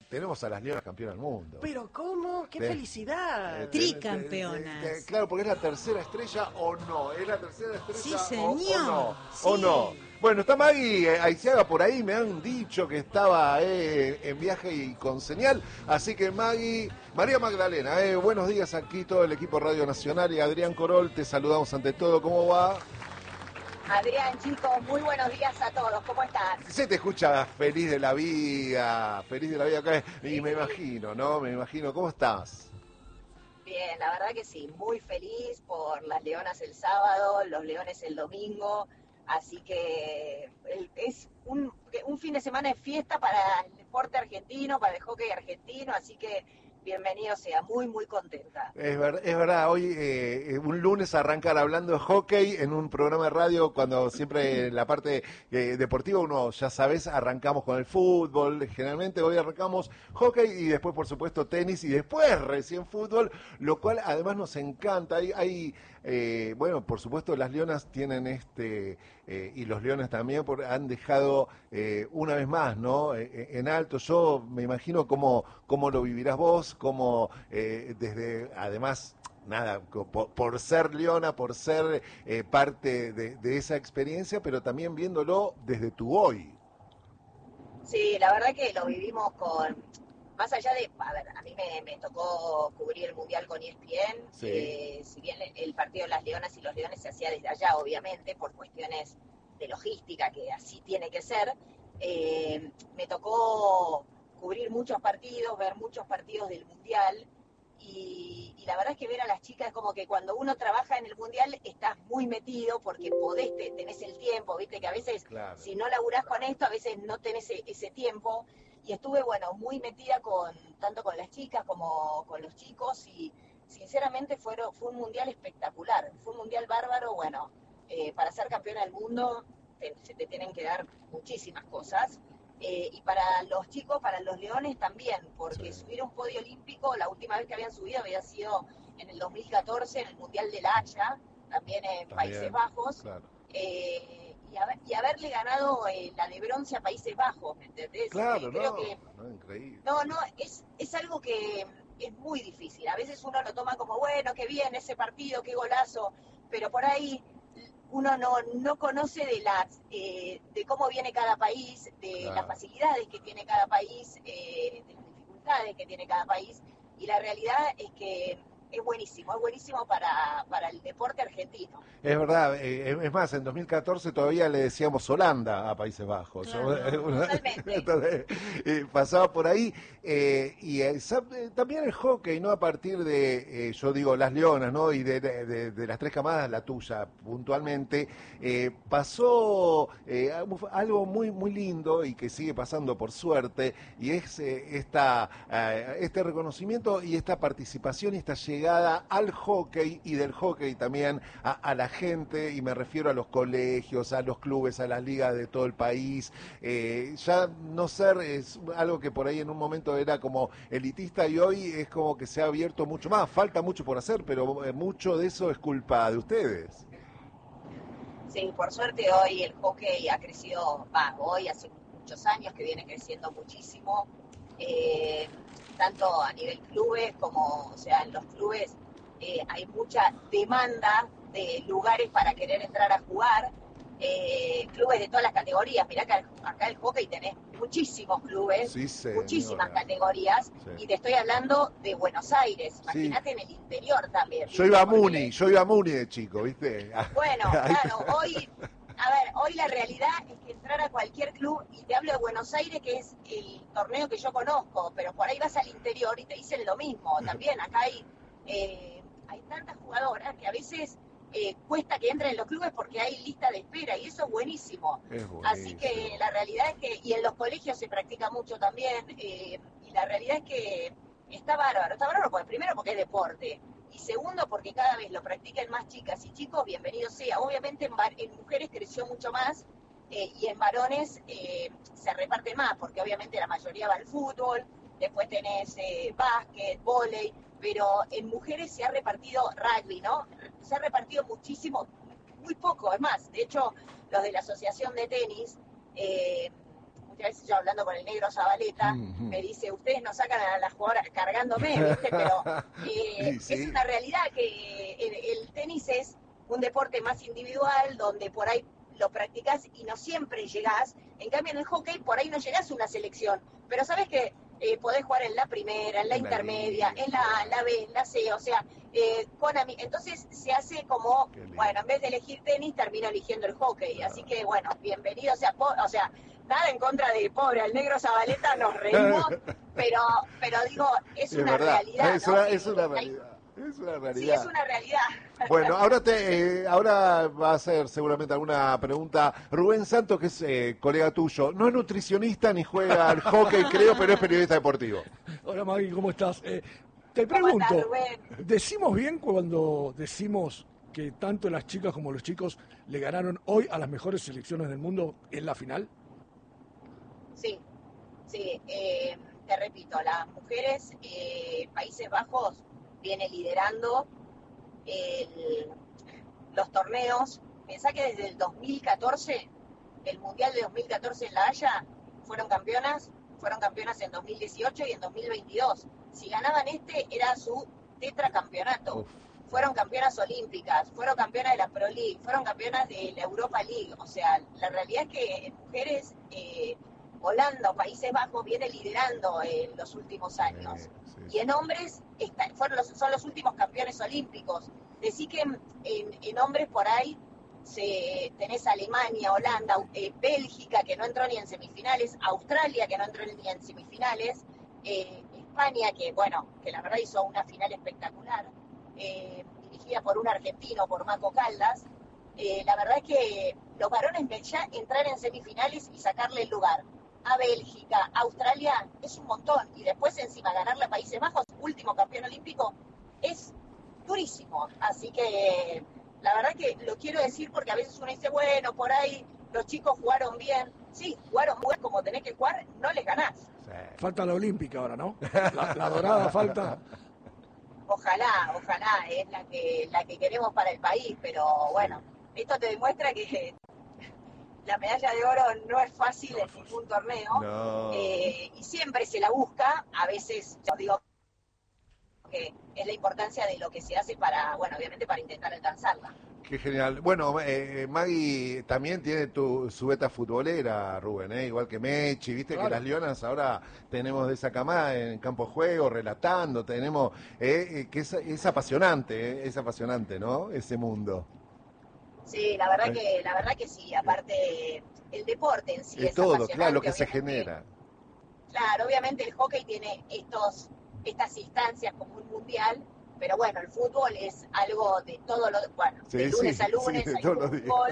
tenemos a las Leonas campeonas del mundo. ¿Pero cómo? ¡Qué felicidad! Tricampeonas. Claro, porque es la tercera estrella o no. ¿Es la tercera estrella Sí, señor. o no? Sí. ¿O no? Bueno, está Maggie Aiziaga por ahí, me han dicho que estaba en viaje y con señal, así que María Magdalena, buenos días aquí todo el equipo Radio Nacional y Adrián Corol, te saludamos ante todo, ¿cómo va? Adrián, chicos, muy buenos días a todos, ¿cómo están? Se te escucha feliz de la vida acá, y me imagino, ¿no? Me imagino, ¿cómo estás? Bien, la verdad que sí, muy feliz por las Leonas el sábado, los Leones el domingo, así que es un fin de semana de fiesta para el deporte argentino, para el hockey argentino, así que bienvenido sea, muy, muy contenta. Es verdad, hoy un lunes arrancar hablando de hockey en un programa de radio, cuando siempre en la parte deportiva uno, ya sabes, arrancamos con el fútbol, generalmente hoy arrancamos hockey y después por supuesto tenis y después recién fútbol, lo cual además nos encanta, bueno, por supuesto las Leonas tienen y los Leones también han dejado una vez más, ¿no? En alto, yo me imagino cómo lo vivirás vos, cómo desde, además, nada, por ser Leona, por ser parte de esa experiencia, pero también viéndolo desde tu hoy. Sí, la verdad que lo vivimos más allá de, a mí me tocó cubrir el Mundial con ESPN, sí. Si bien el partido de las Leonas y los Leones se hacía desde allá, obviamente, por cuestiones de logística, que así tiene que ser, me tocó cubrir muchos partidos, ver muchos partidos del Mundial, y la verdad es que ver a las chicas como que cuando uno trabaja en el Mundial estás muy metido porque tenés el tiempo, viste que a veces claro, si no laburás con esto, a veces no tenés ese tiempo, y estuve, muy metida tanto con las chicas como con los chicos, y sinceramente fue un Mundial espectacular, fue un Mundial bárbaro, para ser campeona del mundo se te tienen que dar muchísimas cosas, y para los chicos, para los Leones también, porque sí, subir un podio olímpico, la última vez que habían subido había sido en el 2014, en el Mundial de La Haya, también en Países Bajos, claro. Y haberle ganado la de bronce a Países Bajos, ¿me entendés? Claro, creo que increíble. Es algo que es muy difícil, a veces uno lo toma como, bueno, qué bien ese partido, qué golazo, pero por ahí uno no conoce de cómo viene cada país, de claro, las facilidades que tiene cada país, de las dificultades que tiene cada país, y la realidad es que es buenísimo para el deporte argentino. Es verdad, es más, en 2014 todavía le decíamos Holanda a Países Bajos. Claro, totalmente. Entonces, pasaba por ahí, y también el hockey, ¿no? A partir de, yo digo, las Leonas, ¿no? Y de las tres camadas, la tuya puntualmente, pasó algo muy, muy lindo y que sigue pasando por suerte, y es este reconocimiento y esta participación y esta llegada al hockey y del hockey también a la gente, y me refiero a los colegios, a los clubes, a las ligas de todo el país, ya no ser es algo que por ahí en un momento era como elitista y hoy es como que se ha abierto mucho más, falta mucho por hacer, pero mucho de eso es culpa de ustedes. Sí, por suerte hoy el hockey ha crecido, hoy hace muchos años que viene creciendo muchísimo, tanto a nivel clubes como, en los clubes hay mucha demanda de lugares para querer entrar a jugar, clubes de todas las categorías. Mirá que acá el hockey tenés muchísimos clubes, sí, muchísimas categorías, sí, y te estoy hablando de Buenos Aires, imagínate, sí, en el interior también. Yo iba a Muni de chico, ¿viste? Bueno, claro, hoy la realidad es que entrar a cualquier club, y te hablo de Buenos Aires, que es el torneo que yo conozco, pero por ahí vas al interior y te dicen lo mismo, también acá hay tantas jugadoras que a veces cuesta que entren en los clubes porque hay lista de espera, y eso es buenísimo. Así que la realidad es que, y en los colegios se practica mucho también, y la realidad es que está bárbaro, pues, primero porque es deporte, y segundo porque cada vez lo practican más chicas y chicos, bienvenido sea. Obviamente en mujeres creció mucho más, y en varones se reparte más, porque obviamente la mayoría va al fútbol, después tenés básquet, vóley, pero en mujeres se ha repartido rugby, ¿no? Se ha repartido muchísimo, muy poco, es más, de hecho, los de la asociación de tenis, veces yo hablando con el negro Zabaleta, me dice, ustedes nos sacan a las jugadoras cargándome, ¿viste? Pero sí. es una realidad que el tenis es un deporte más individual, donde por ahí lo practicás y no siempre llegás. En cambio, en el hockey por ahí no llegás a una selección, pero sabes que podés jugar en la primera, en la intermedia, en la A, la B, en la C, o sea, entonces se hace como, bueno, en vez de elegir tenis, termino eligiendo el hockey. Así que, bueno, bienvenido, o sea, nada en contra de pobre, al negro Zabaleta nos reímos, pero digo, es una realidad, es ¿no? Es una realidad. Es una realidad. Sí, es una realidad. Bueno, ahora va a hacer seguramente alguna pregunta Rubén Santos, que es colega tuyo. No es nutricionista ni juega al hockey, creo, pero es periodista deportivo. Hola Maggie, ¿cómo estás? Te ¿Cómo pregunto, estás, Rubén? ¿decimos bien cuando decimos que tanto las chicas como los chicos le ganaron hoy a las mejores selecciones del mundo en la final? Sí, te repito, las mujeres, Países Bajos viene liderando los torneos. Pensá que desde el 2014, el Mundial de 2014 en La Haya, fueron campeonas en 2018 y en 2022. Si ganaban era su tetracampeonato. Fueron campeonas olímpicas, fueron campeonas de la Pro League, fueron campeonas de la Europa League. O sea, la realidad es que en mujeres, Holanda o Países Bajos viene liderando en los últimos años. Sí. Y en hombres son los últimos campeones olímpicos. Decí que en hombres por ahí tenés Alemania, Holanda, Bélgica, que no entró ni en semifinales, Australia, que no entró ni en semifinales, España, que la verdad hizo una final espectacular, dirigida por un argentino, por Maco Caldas. La verdad es que los varones ya entrar en semifinales y sacarle el lugar a Bélgica, Australia, es un montón. Y después encima ganarle a Países Bajos, último campeón olímpico, es durísimo. Así que la verdad que lo quiero decir porque a veces uno dice, bueno, por ahí los chicos jugaron bien. Sí, jugaron bien como tenés que jugar, no les ganás. Sí. Falta la olímpica ahora, ¿no? La dorada falta. Ojalá, es la que queremos para el país, pero bueno, esto te demuestra que la medalla de oro no es fácil en ningún torneo, no. Y siempre se la busca. A veces yo digo que es la importancia de lo que se hace para, obviamente para intentar alcanzarla. Qué genial. Bueno, Maggie también tiene su beta futbolera, Rubén, igual que Mechi, viste claro. Que las Leonas ahora tenemos de esa camada en campo de juego, relatando, tenemos, que es apasionante, ¿no? Ese mundo. Sí, la verdad que sí, aparte el deporte en sí es todo, apasionante. claro, lo que se genera. Claro, obviamente el hockey tiene estas instancias como un mundial, pero bueno, el fútbol es algo de todo de lunes a lunes hay fútbol.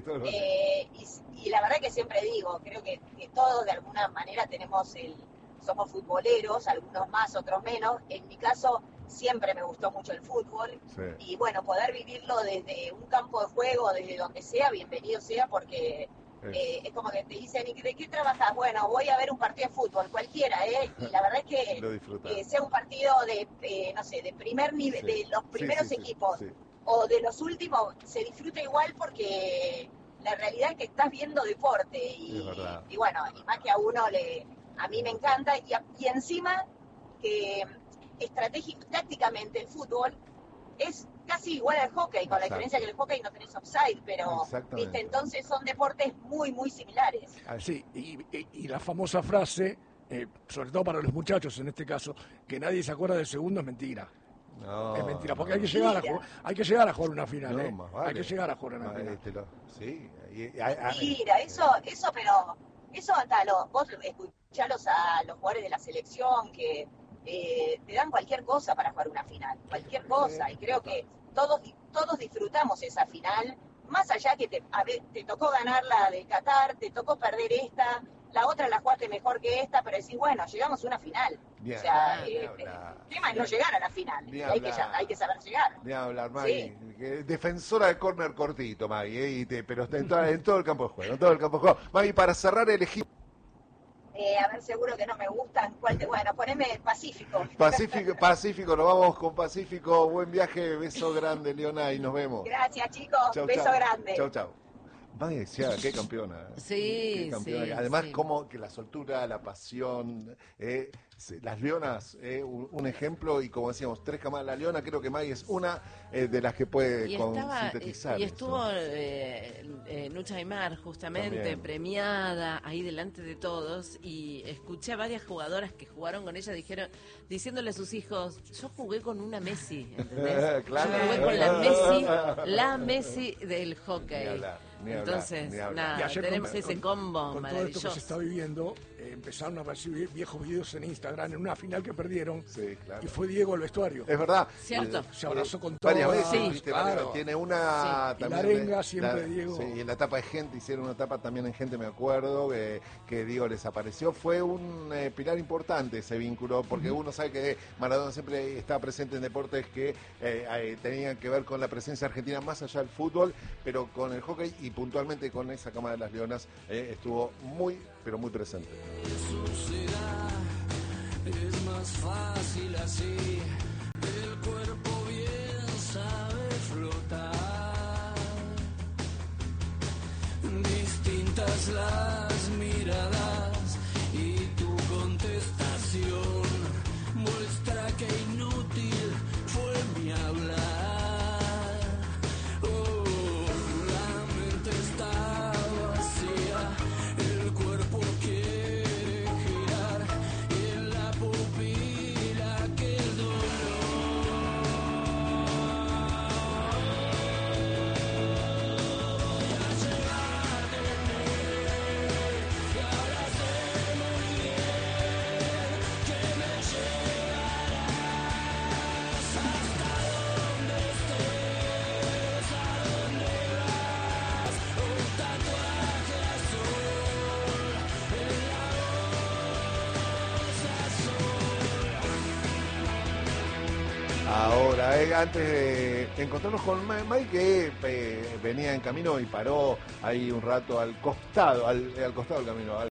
Y la verdad que siempre digo, creo que todos de alguna manera somos futboleros, algunos más, otros menos. En mi caso siempre me gustó mucho el fútbol, y bueno, poder vivirlo desde un campo de juego, desde donde sea, bienvenido sea, porque es como que te dicen, ¿y de qué trabajas? Bueno, voy a ver un partido de fútbol, cualquiera, y la verdad es que sea un partido de, no sé, de primer nivel, de los primeros equipos, o de los últimos, se disfruta igual porque la realidad es que estás viendo deporte, y bueno, y más que a mí me encanta, y encima que tácticamente el fútbol es casi igual al hockey, con la diferencia que el hockey no tenés offside, pero viste, entonces son deportes muy, muy similares. Sí, y la famosa frase, sobre todo para los muchachos en este caso, que nadie se acuerda del segundo, es mentira. No, es mentira, porque hay que llegar a jugar una final, Hay que llegar a jugar una final. Mira, eso, pero eso hasta vos escuchalos a los jugadores de la selección que te dan cualquier cosa para jugar una final, cualquier cosa, y creo que todos disfrutamos esa final, más allá que te tocó ganar la de Qatar, te tocó perder esta, la otra la jugaste mejor que esta, pero decís, bueno, llegamos a una final. O sea, el tema es no llegar a la final, hay que saber llegar. Ni hablar, Maggie. Sí. Defensora de córner cortito, Maggie, pero está en todo el campo de juego, Maggie, para cerrar, elegí. A ver, seguro que no me gustan. Bueno, poneme Pacífico. Pacífico, nos vamos con Pacífico. Buen viaje, beso grande, Leona, y nos vemos. Gracias, chicos. Beso grande. Chau. Maggie Ciaga, qué campeona. Sí, Qué campeona. sí, Además, sí. como que la soltura, la pasión, las leonas, un ejemplo, y como decíamos, tres camadas. La leona, creo que Maggie es una de las que puede sintetizar y estuvo eso. Nucha Aymar, justamente, También. premiada ahí delante de todos, y escuché a varias jugadoras que jugaron con ella, diciéndole a sus hijos, yo jugué con una Messi, ¿entendés? Claro. Yo jugué con la Messi del hockey. Ni hablar, ni hablar, Entonces, ni hablar. nada, Y ayer tenemos ese combo con todo esto que maravilloso. se está viviendo, empezaron a recibir viejos videos en Instagram en una final que perdieron, Sí, claro. y fue Diego al vestuario. Es verdad. Cierto. Se abrazó con Varias todas, veces, Sí, viste, claro. tiene una Sí. Y también la arenga siempre, Diego. Sí, y en la etapa de gente, hicieron una etapa también en gente, me acuerdo, que Diego les apareció. Fue un pilar importante ese vínculo, porque uno sabe que Maradona siempre estaba presente en deportes que tenían que ver con la presencia argentina más allá del fútbol, pero con el hockey y puntualmente con esa cama de las leonas estuvo muy, pero muy presente. Es más fácil así, el cuerpo bien sabe flotar. Distintas las miradas y tu contestación muestra que inútil fue mi hablar. Oh, la mente está vacía, el cuerpo quiere girar y en la pupila que el Ahora, antes de encontrarnos con Mike, que venía en camino y paró ahí un rato al costado del camino.